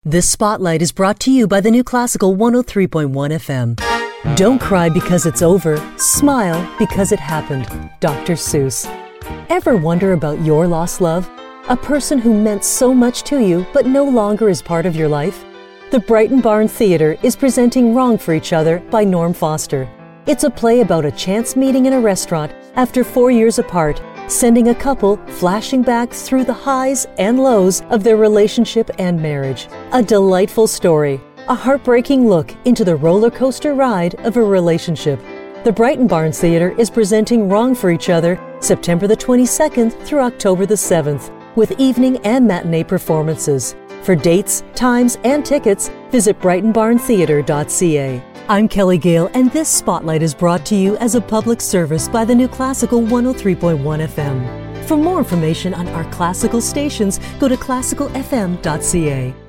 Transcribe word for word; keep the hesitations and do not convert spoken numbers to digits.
This spotlight is brought to you by the New Classical one oh three point one F M. Don't cry because it's over. Smile because it happened. Doctor Seuss. Ever wonder about your lost love? A person who meant so much to you but no longer is part of your life? The Brighton Barn Theatre is presenting Wrong for Each Other by Norm Foster. It's a play about a chance meeting in a restaurant after four years apart, sending a couple flashing back through the highs and lows of their relationship and marriage. A delightful story, a heartbreaking look into the roller coaster ride of a relationship. The Brighton Barn Theatre is presenting Wrong for Each Other September the twenty-second through October the seventh, with evening and matinee performances. For dates, times, and tickets, visit brighton barn theatre dot c a. I'm Kelly Gale, and this spotlight is brought to you as a public service by the New Classical one oh three point one F M. For more information on our classical stations, go to classical f m dot c a.